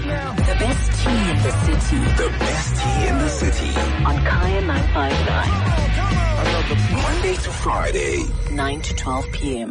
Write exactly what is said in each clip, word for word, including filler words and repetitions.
The best tea in the city. The best tea in the city. On Kaya nine five nine. Monday to Friday. nine to twelve p.m.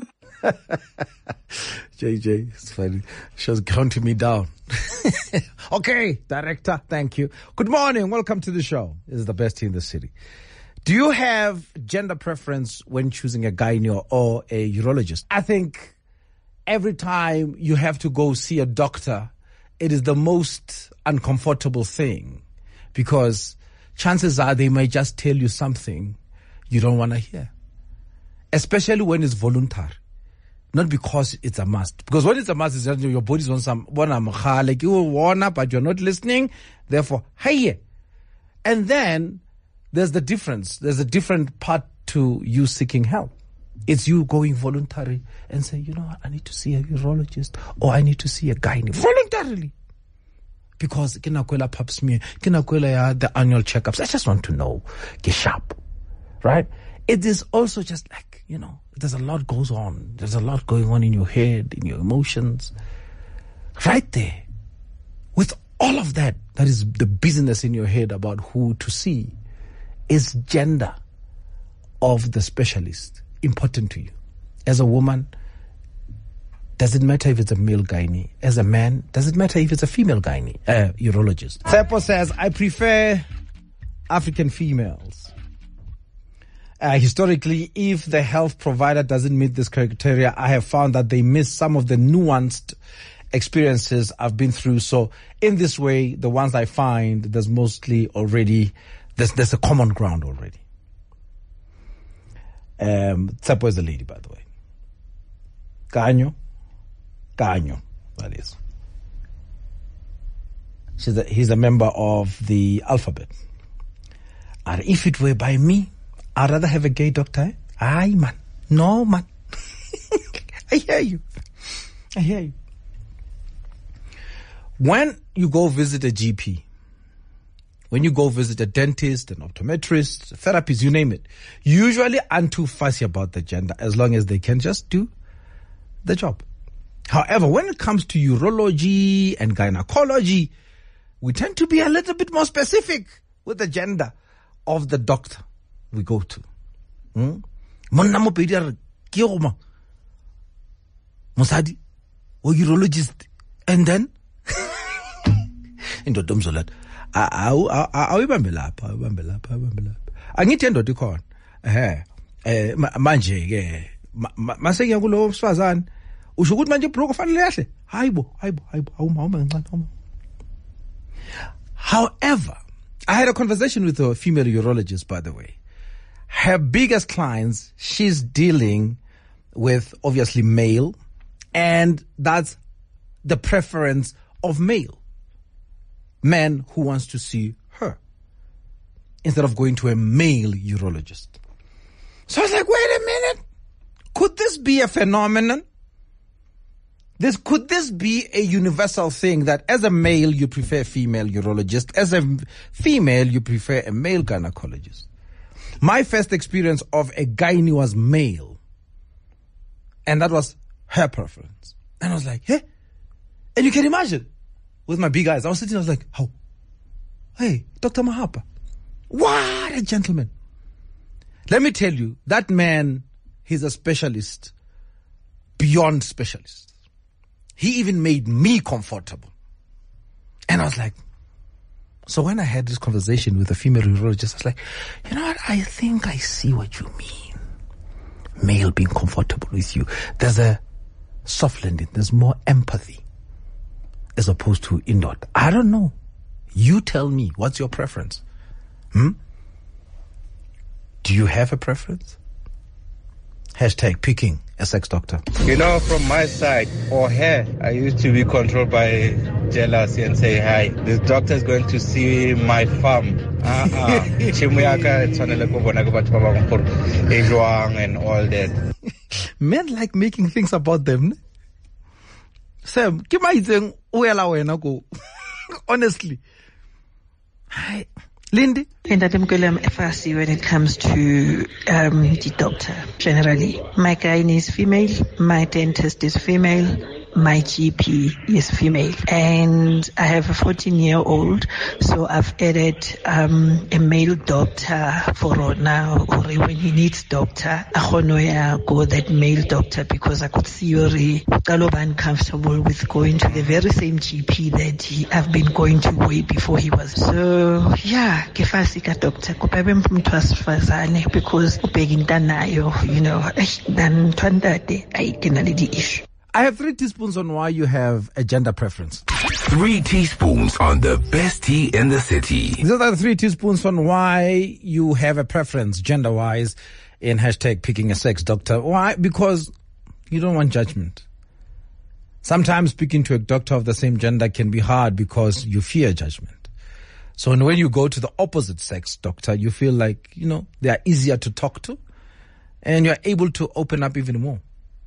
J J, it's funny. She was counting me down. Okay, director, thank you. Good morning. Welcome to the show. This is the best tea in the city. Do you have gender preference when choosing a gynae or a urologist? I think every time you have to go see a doctor, it is the most uncomfortable thing because chances are they may just tell you something you don't want to hear, especially when it's voluntary. Not because it's a must. Because when it's a must, it's your body's on some, like you will warn up, but you're not listening. Therefore, hey. And then there's the difference. There's a different part to you seeking help. It's you going voluntary and say, you know what, I need to see a urologist or I need to see a gynae voluntarily. Because kinakwela pap smear, kinakwela the annual checkups. I just want to know, get sharp. Right? It is also just like, you know, there's a lot goes on. There's a lot going on in your head, in your emotions. Right there. With all of that, that is the business in your head about who to see. Is gender of the specialist important to you? As a woman, does it matter if it's a male gynae? As a man, does it matter if it's a female gynae, uh, urologist? Tsepo says, I prefer African females. Uh, historically, if the health provider doesn't meet this criteria, I have found that they miss some of the nuanced experiences I've been through. So in this way, the ones I find, there's mostly already, there's, there's a common ground already. Um, Tsepo is the lady, by the way. Kanyo. Kanyo, that is. She's a, he's a member of the alphabet. And if it were by me, I'd rather have a gay doctor. Aye, man. No, man. I hear you. I hear you. When you go visit a G P, when you go visit a dentist, an optometrist, a therapist, you name it, usually aren't too fussy about the gender as long as they can just do the job. However, when it comes to urology and gynecology, we tend to be a little bit more specific with the gender of the doctor we go to. Hmm? Musadi or urologist. And then into domzolat. Awibambe lapha, awibambe lapha, awibambe lapha. Angithi endoda ikhona. Eh eh manje ke mase ke kulo sifazane usho ukuthi manje ibroke fanele yahle. Hayibo, hayibo, hayibo, awuma kancane. However, I had a conversation with a female urologist, by the way. Her biggest clients, she's dealing with obviously male, and that's the preference of male. Man who wants to see her instead of going to a male urologist. So I was like, wait a minute. Could this be a phenomenon? This, could this be a universal thing that as a male you prefer a female urologist, as a female you prefer a male gynecologist? My first experience of a gynae was male. And that was her preference. And I was like, hey. And you can imagine, with my big eyes, I was sitting, I was like, how? Hey, Doctor Mahapa. What a gentleman. Let me tell you, that man, he's a specialist beyond specialist. He even made me comfortable. And I was like, so when I had this conversation with a female urologist, I was like, you know what? I think I see what you mean. Male being comfortable with you. There's a soft landing. There's more empathy as opposed to indoor. I don't know. You tell me. What's your preference? Hmm? Do you have a preference? Hashtag picking a sex doctor. You know, from my side, or her, I used to be controlled by jealousy and say, hi, this doctor is going to see my farm. Uh-uh. And all that. Men like making things about them. Sam, honestly. Hi, Lindy, And I'm going to fussy when it comes to um, the doctor. Generally, my gynae is female, my dentist is female, my G P is female, and I have a fourteen-year-old, so I've added um, a male doctor for now, or when he needs doctor, I go that male doctor because I could theory uncomfortable with going to the very same G P that he, I've been going to way before he was. So yeah, kefasika doctor because you know, then I can the issue. I have three teaspoons on why you have a gender preference. Three teaspoons on the best tea in the city. These are the three teaspoons on why you have a preference gender-wise in hashtag picking a sex doctor. Why? Because you don't want judgment. Sometimes speaking to a doctor of the same gender can be hard because you fear judgment. So when you go to the opposite sex doctor, you feel like, you know, they are easier to talk to and you're able to open up even more.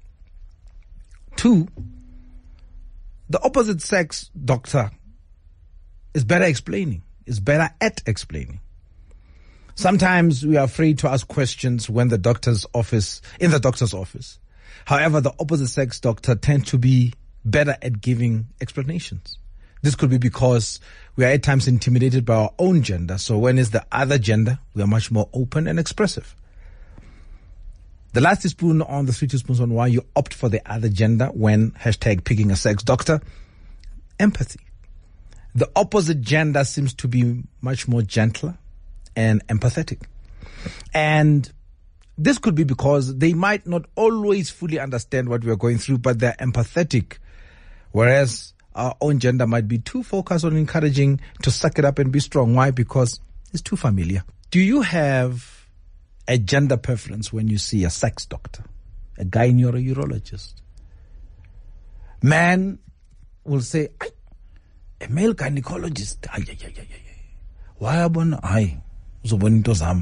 Two, the opposite sex doctor is better explaining, is better at explaining. Sometimes we are afraid to ask questions when the doctor's office, in the doctor's office. However, the opposite sex doctor tends to be better at giving explanations. This could be because we are at times intimidated by our own gender. So when it's the other gender, we are much more open and expressive. The last teaspoon on the three teaspoons on why you opt for the other gender when hashtag picking a sex doctor. Empathy. The opposite gender seems to be much more gentler and empathetic. And this could be because they might not always fully understand what we are going through, but they're empathetic. Whereas our own gender might be too focused on encouraging to suck it up and be strong. Why? Because it's too familiar. Do you have a gender preference when you see a sex doctor, a gynae or a urologist? Man will say, a male gynecologist. Ay, ay, ay, ay, ay. Why abon ay? Zobonito zam.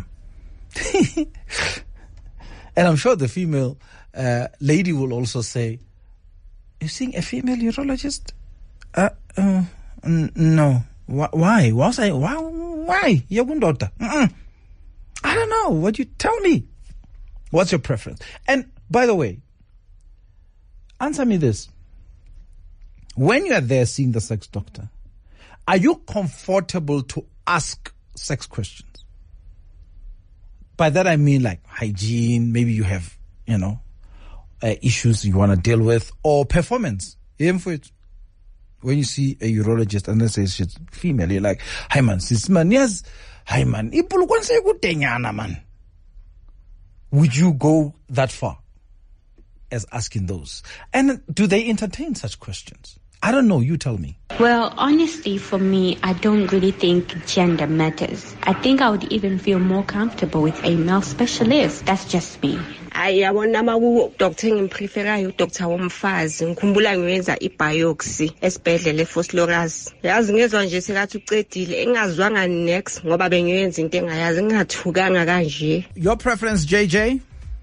And I'm sure the female uh, lady will also say, you seeing a female urologist? Uh, uh, n- no. Wh- why? Why? Why? Why? Your daughter. Mm-mm. I don't know. What you tell me? What's your preference? And by the way, answer me this. When you are there seeing the sex doctor, are you comfortable to ask sex questions? By that I mean like hygiene, maybe you have, you know, uh, issues you want to deal with, or performance. When you see a urologist and they say she's female, you're like, hi man, sis man, yes. Hi man, man. Would you go that far as asking those? And do they entertain such questions? I don't know. You tell me. Well, honestly, for me, I don't really think gender matters. I think I would even feel more comfortable with a male specialist. That's just me. Ayabona maku doctor ngimpreferayo doctor womfazi ngikhumbula ngiyenza ibiopsy esibhedlela eFosloras yazi ngezwe nje sekathi ucedile engazwanga next ngoba bengiyenza into engayazi ngingathukanga kanje. Your preference, J J?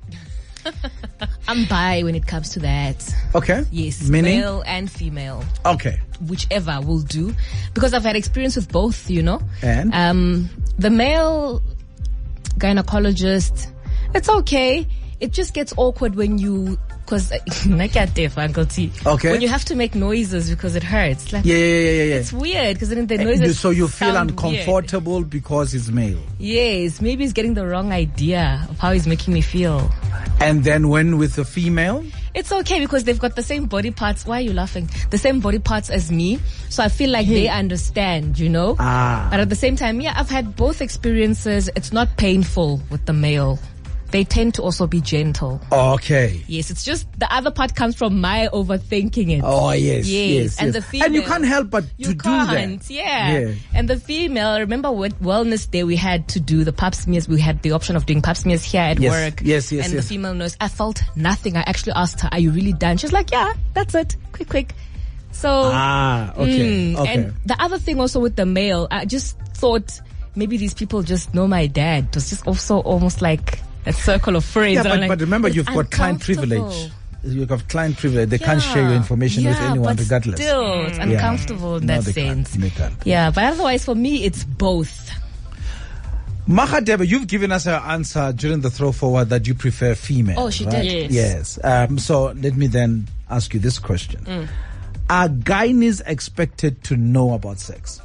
I'm bi when it comes to that. Okay. Yes, Meaning? Male and female. Okay. Whichever will do, because I've had experience with both, you know. And um the male gynecologist, it's okay. It just gets awkward when you, because like at deaf Uncle T. Okay. When you have to make noises because it hurts. Like, yeah, yeah, yeah, yeah, yeah. It's weird because then the noises. So you feel sound uncomfortable weird. Because he's male. Yes, maybe he's getting the wrong idea of how he's making me feel. And then when with the female? It's okay because they've got the same body parts. Why are you laughing? The same body parts as me. So I feel like hey. they understand, you know? Ah. But at the same time, yeah, I've had both experiences. It's not painful with the male. They tend to also be gentle. Okay. Yes, it's just the other part comes from my overthinking it. Oh, yes, yes, yes. And yes. the female. And you can't help but you to can't, do that. Yeah. yeah. And the female, remember what Wellness Day we had to do the pap smears. We had the option of doing pap smears here at yes. work. Yes, yes, And yes. the female nurse, I felt nothing. I actually asked her, are you really done? She's like, yeah, that's it. Quick, quick. So. Ah, okay. Mm, okay. And the other thing also with the male, I just thought maybe these people just know my dad. It was just also almost like a circle of friends. Yeah, but, like, but remember, you've got client privilege. You've got client privilege. They yeah. can't share your information yeah, with anyone but regardless. Still, it's uncomfortable yeah. in no, that they sense. Can't. They can't. Yeah, but otherwise for me, it's both. Mahadebe, you've given us an answer during the throw forward that you prefer female. Oh, she right? did. Yes. Yes. Um, so let me then ask you this question. Mm. Are gynaes expected to know about sex?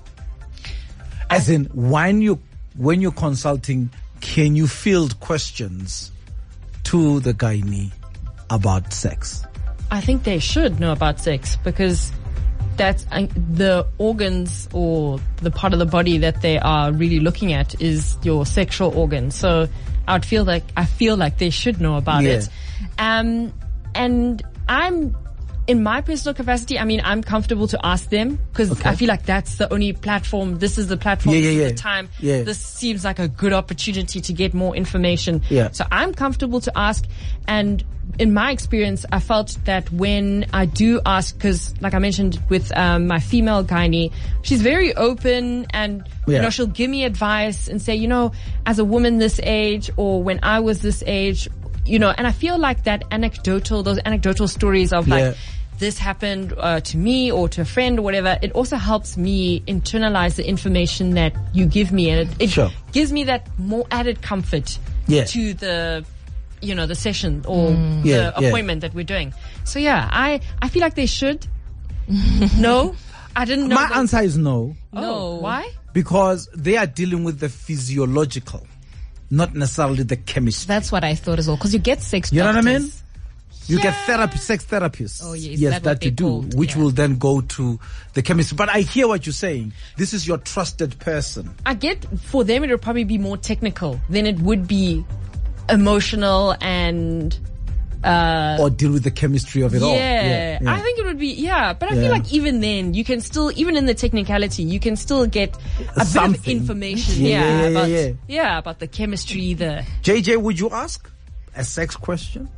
As in, when you when you're consulting, can you field questions to the gynae about sex? I think they should know about sex because that's uh, the organs or the part of the body that they are really looking at is your sexual organ. So I would feel like I feel like they should know about Yeah. it. Um, and I'm. In my personal capacity, I mean, I'm comfortable to ask them because Okay. I feel like that's the only platform. This is the platform. Yeah, yeah, this yeah. is the time. Yeah. This seems like a good opportunity to get more information. Yeah. So I'm comfortable to ask. And in my experience, I felt that when I do ask, because like I mentioned with um, my female gynae, she's very open and, Yeah. you know, she'll give me advice and say, you know, as a woman this age or when I was this age, you know, and I feel like that anecdotal, those anecdotal stories of like, Yeah. this happened uh, to me or to a friend or whatever, it also helps me internalize the information that you give me, and it, it Sure. gives me that more added comfort Yeah. to the, you know, the session or the Yeah, yeah. appointment that we're doing. So yeah, I, I feel like they should. No, I didn't know. My that- answer is no. Oh, why? Because they are dealing with the physiological, not necessarily the chemistry. That's what I thought as well. Because you get sex You know what I doctors. mean? You get therapy, sex therapists. Oh, yeah. Is Yes, that that, what you they're do, called? which Yeah. will then go to the chemist. But I hear what you're saying. This is your trusted person. I get for them it would probably be more technical than it would be emotional and uh Or deal with the chemistry of it all. yeah, Yeah, I think it would be yeah, but I Yeah. feel like even then you can still even in the technicality you can still get a bit of Something. information Yeah, yeah, yeah, yeah, about yeah. yeah about the chemistry the J J, would you ask a sex question?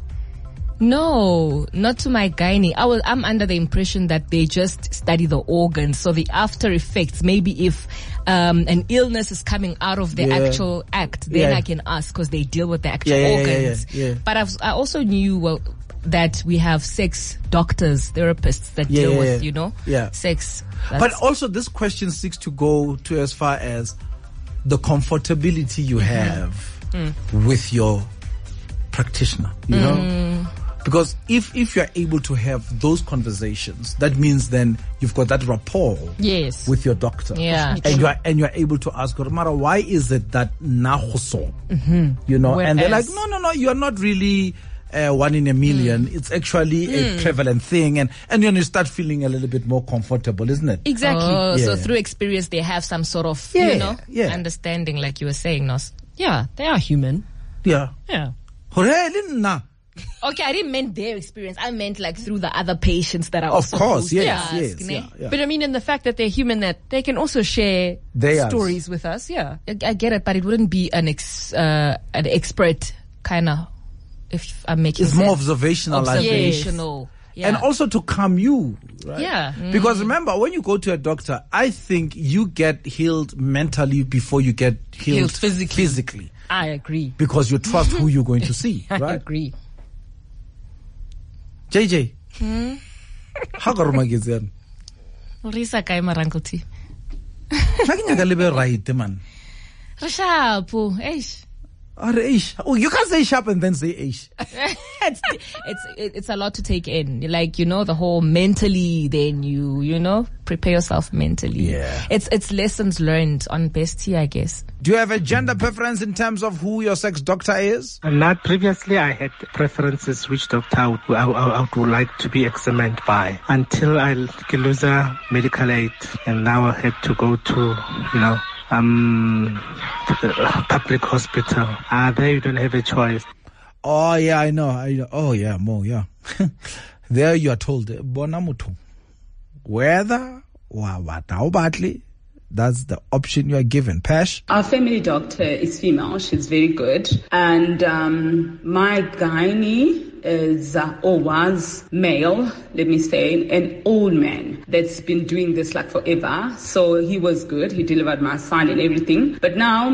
No, not to my gynae. I was, I'm under the impression that they just study the organs. So the after effects, maybe if um, an illness is coming out of the Yeah. actual act, then Yeah. I can ask because they deal with the actual Yeah, yeah, yeah, organs. yeah, yeah. But I've, I also knew well, that we have sex doctors, therapists that Yeah, deal yeah, with, yeah. you know, Yeah. sex. But That's- also this question seeks to go to as far as the comfortability you have with your practitioner, you know? Because if, if you're able to have those conversations, that means then you've got that rapport yes with your doctor. Yeah. And you are, and you are able to ask her, Mara, why is it that nahuso? You know, and they're like, Whereas- no, no, no, you're not really uh, one in a million. It's actually a prevalent thing. And, and then you start feeling a little bit more comfortable, isn't it? exactly Oh, so Yeah. through experience, they have some sort of, Yeah, you know, yeah. understanding, like you were saying, Nos. yeah they are human Yeah. yeah Really, nah. Okay, I didn't mean their experience. I meant like through the other patients that are Of also course, supposed yes, to yes, ask, yeah, ne? yeah. but I mean in the fact that they're human that they can also share They are. stories with us yeah I, I get it, but it wouldn't be an ex, uh, an expert kind of. If I'm making It's sense. more observational, I think. observational. Yeah. And also to calm you, right? Yeah. Because remember, when you go to a doctor, I think you get healed mentally before you get healed, Healed physically. physically. I agree Because you trust who you're going to see, I right? agree J J. How go Romagizan? Risa kae Uncle T. Nakinyaka lebe right, man. Rishapu, eish. Are ish. Oh, you can't say sharp and then say ish. it's it's it's a lot to take in. Like, you know, the whole mentally, then you you know prepare yourself mentally. Yeah. It's it's lessons learned on Bestie, I guess. Do you have a gender preference in terms of who your sex doctor is? Not previously, I had preferences which doctor I would, I, I would like to be examined by until I lose a medical aid, and now I had to go to, you know, um, public hospital. Ah, there you don't have a choice. Oh yeah, I know. I know. Oh yeah, more yeah. There you are told, bona motho. Whether wa wata badly, that's the option you are given. Pash? Our family doctor is female. She's very good. And um, my gynae is uh, or was male, let me say, an old man that's been doing this like forever. So he was good. He delivered my son and everything. But now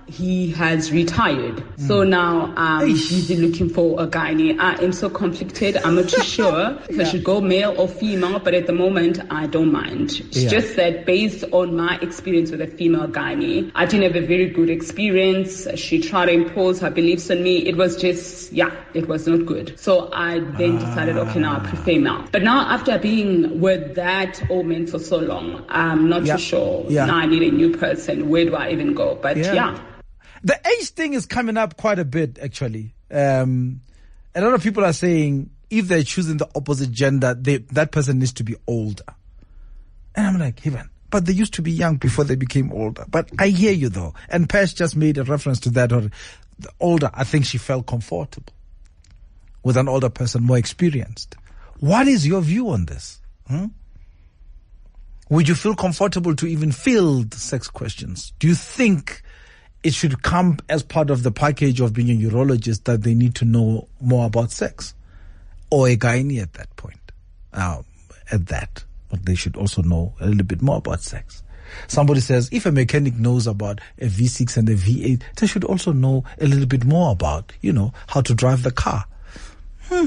he has retired. Mm. So now I'm busy looking for a gynae. I am so conflicted. I'm not too sure if yeah. I should go male or female, but at the moment, I don't mind. It's yeah. just that based on my experience with a female gynae, I didn't have a very good experience. She tried to impose her beliefs on me. It was just, yeah, it was not good. So I then decided, okay, now I prefer male. But now after being with that old man for so long, I'm not yeah. too sure. Yeah. Now I need a new person. Where do I even go? But yeah. yeah. The age thing is coming up quite a bit, actually. Um, a lot of people are saying if they're choosing the opposite gender, they, that person needs to be older. And I'm like, even, but they used to be young before they became older. But I hear you though. And Pesh just made a reference to that. Or the older, I think she felt comfortable with an older person, more experienced. What is your view on this? Hmm? Would you feel comfortable to even field sex questions? Do you think it should come as part of the package of being a urologist that they need to know more about sex? Or a gynae at that point? Um, at that. But they should also know a little bit more about sex. Somebody says, if a mechanic knows about a V six and a V eight, they should also know a little bit more about, you know, how to drive the car. Hmm.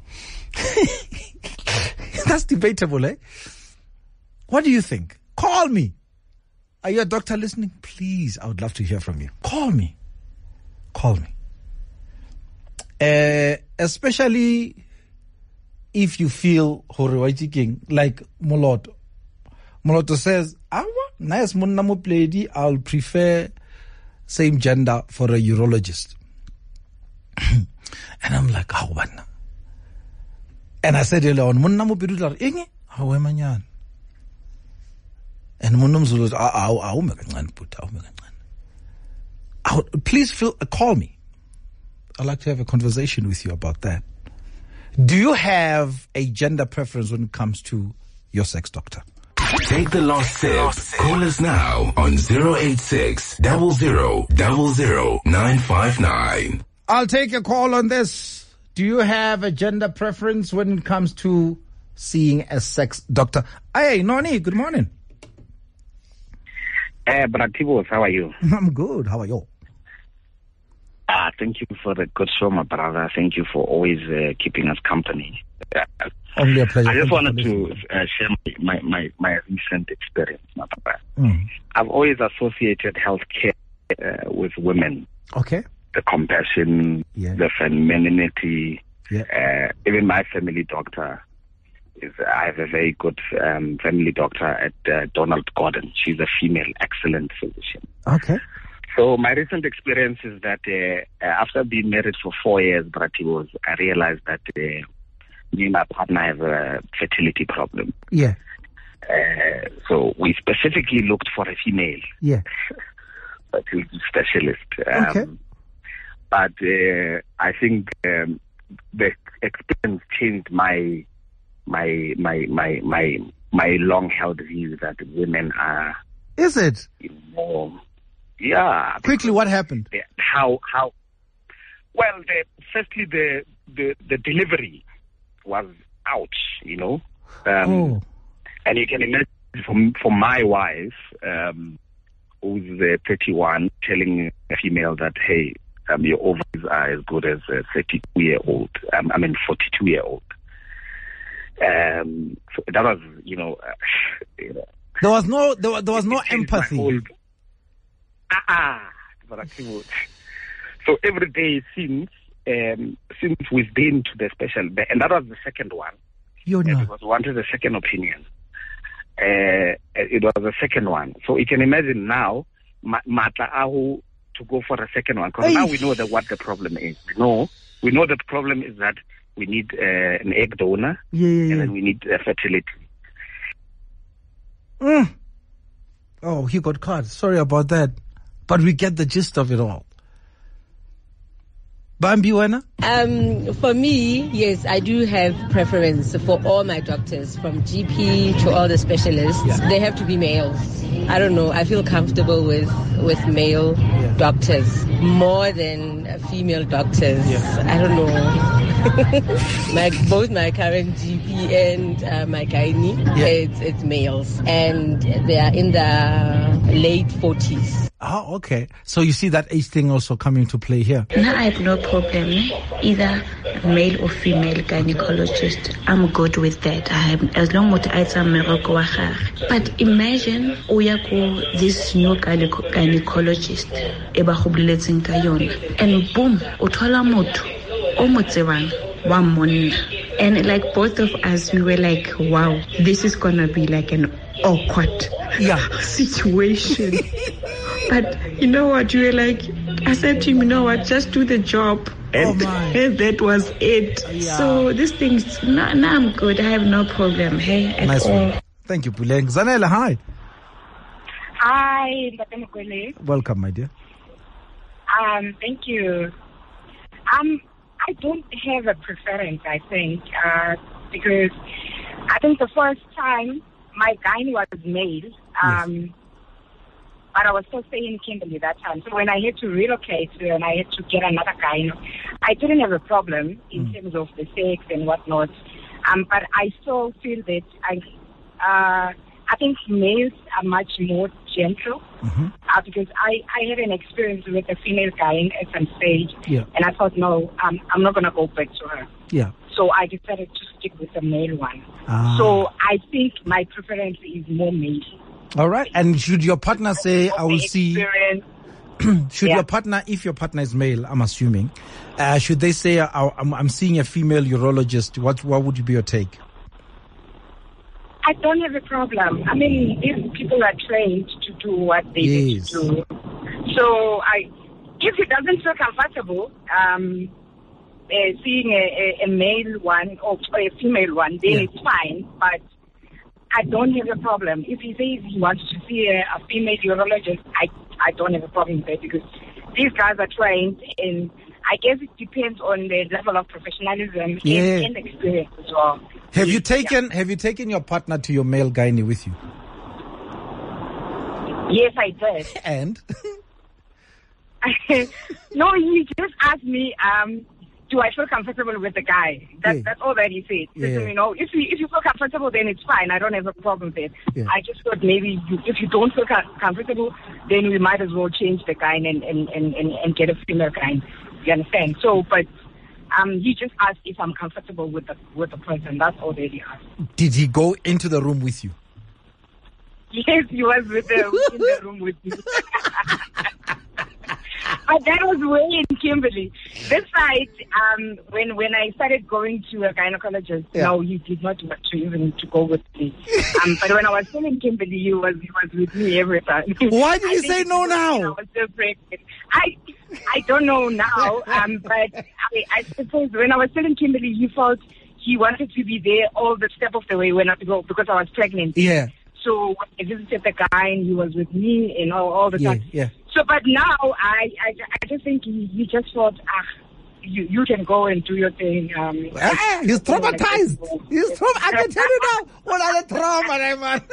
That's debatable, eh? What do you think? Call me. Are you a doctor listening? Please, I would love to hear from you. Call me. Call me. Uh, especially if you feel like Moloto. Moloto says, Awa, nice munnamu pledi, I'll prefer same gender for a urologist. And I'm like, how oh, and I said earlier on, munnamu pidular ingi, how am I? And munum Zulu, please feel, uh, call me. I'd like to have a conversation with you about that. Do you have a gender preference when it comes to your sex doctor? Take the last sip. Call us now on zero eight six, zero zero zero zero nine five nine. I'll take a call on this. Do you have a gender preference when it comes to seeing a sex doctor? Hey, Noni, good morning. Uh, Bratibos, how are you? I'm good. How are you? Ah, uh, thank you for the good show, my brother. Thank you for always uh, keeping us company. Uh, Only a pleasure. I just wanted to uh, share my, my, my recent experience, my brother. Mm. I've always associated healthcare uh, with women. Okay. The compassion, yeah. the femininity. Yeah. Uh, even my family doctor is, I have a very good um, family doctor at uh, Donald Gordon. She's a female, excellent physician. Okay. So my recent experience is that uh, after being married for four years, Brativos, I realized that uh, me and my partner have a fertility problem. Yeah. Uh, so we specifically looked for a female. Yeah. Fertility specialist. Um, okay. But uh, I think um, the experience changed my my my my my my long held view that women are. Is it? More. Yeah. Quickly, what happened? How how? Well, the, firstly, the, the the delivery was out. You know. Um, oh. And you can imagine from for my wife, um, who's uh, thirty-one, telling a female that, hey, um, your ovaries are as good as a thirty-two-year-old. Um, I mean, forty-two-year-old. Um, so that was, you know, uh, you know. There was no, there was, there was no empathy. Old, ah, so every day since, um, since we've been to the special, and that was the second one. You know. Because we wanted a second opinion. Uh, it was the second one. So you can imagine now, Mata Ahu to go for a second one. Because now we know that what the problem is. We know, we know that the problem is that we need uh, an egg donor. Yeah, yeah, yeah. And then we need uh, fertility. Mm. Oh, he got caught. Sorry about that. But we get the gist of it all. Bambi Wena? Um, for me, yes, I do have preference for all my doctors, from G P to all the specialists. Yeah. They have to be males. I don't know. I feel comfortable with, with male yeah. doctors more than female doctors. Yeah. I don't know. my, both my current G P and uh, my gynae, yeah. it's, it's males. And they are in the late forties. Oh, okay. So you see that age thing also coming to play here. No, I have no problem. Either male or female gynecologist. I'm good with that. I have, as long as I am a But imagine uya ko this new gyneco- gynecologist eba go boletseng ka yona. And boom, o thola motho o mo tsebang wa monna. And like both of us, we were like, wow, this is gonna be like an awkward yeah. situation. But you know what, you were like, I said to him, you know what, just do the job. And, oh and that was it. Yeah. So these things, now, now I'm good. I have no problem. Hey, at nice all. One. Thank you, Puleng. Zanele, hi. Hi, welcome, my dear. Um, thank you. Um, I don't have a preference, I think, uh, because I think the first time my gynae was male, um, yes. but I was still staying in Kimberley that time. So when I had to relocate and I had to get another gynae, I didn't have a problem in mm. terms of the sex and whatnot. Um, but I still feel that I, uh, I think males are much more gentle mm-hmm. uh, because I, I had an experience with a female guy at some stage, yeah. and I thought, no, um, I'm not going to go back to her. Yeah. So I decided to stick with the male one. Ah. So I think my preference is more male. All right. And should your partner say, I will see... should yeah. your partner, if your partner is male, I'm assuming, uh, should they say, I'm, I'm seeing a female urologist, what, what would be your take? I don't have a problem. I mean, these people are trained to do what they need yes. to do. So I, if he doesn't feel comfortable um, uh, seeing a, a, a male one or a female one, then yeah. it's fine. But I don't have a problem. If he says he wants to see a, a female urologist, I, I don't have a problem with that because these guys are trained, and I guess it depends on the level of professionalism yeah. and, and experience as well. Have you taken yeah. Have you taken your partner to your male gynae with you? Yes, I did. And? No, he just asked me, um, do I feel comfortable with the guy? That, yeah. That's all that he said. Yeah. So, you know, if you, if you feel comfortable, then it's fine. I don't have a problem with it. Yeah. I just thought maybe you, if you don't feel comfortable, then we might as well change the guy and, and, and, and, and get a female guy. You understand? So, but... Um, he just asked if I'm comfortable with the with the person. That's all that he asked. Did he go into the room with you? Yes, he was with the, in the room with me. But that was way in Kimberley. This side, um, when when I started going to a gynecologist, yeah. no, he did not want to even to go with me. Um, but when I was still in Kimberley, he was he was with me every time. Why did you say no now? I was so pregnant. I I don't know now, um, but I, I suppose when I was still in Kimberley, he felt he wanted to be there all the step of the way when I go because I was pregnant. Yeah. So when I visited the guy and he was with me and all, all the yeah, time. Yeah. So, but now I, I, I just think he, he just thought, ah, you, you can go and do your thing. Um, ah, he's traumatized. He's tra- I can tell you now, what are the trauma, man?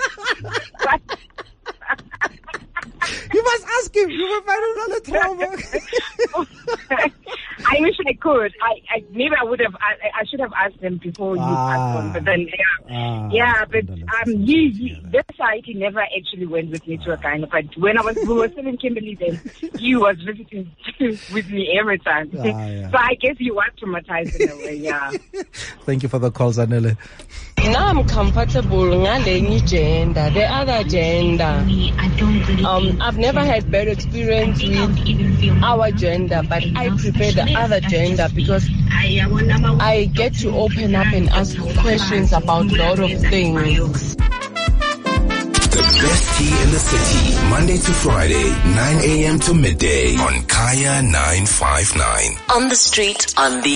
You must ask him. You will find another trauma. I wish I could. I, I maybe I would have. I, I should have asked him before you ah, asked him. But then, yeah, ah, yeah. But um, he, he this side he never actually went with me to a gynae. But when I was we were still in Kimberley, then he was visiting with me every time. Ah, yeah. So I guess he was traumatized in a way. Yeah. Thank you for the call, Zanele. Now I'm comfortable ngalenye gender, the other gender. Um, I've never had bad experience with our gender, but I prefer the other gender because I get to open up and ask questions about a lot of things. The best tea in the city, Monday to Friday, nine a.m. to midday on Kaya nine five nine. On the street, on the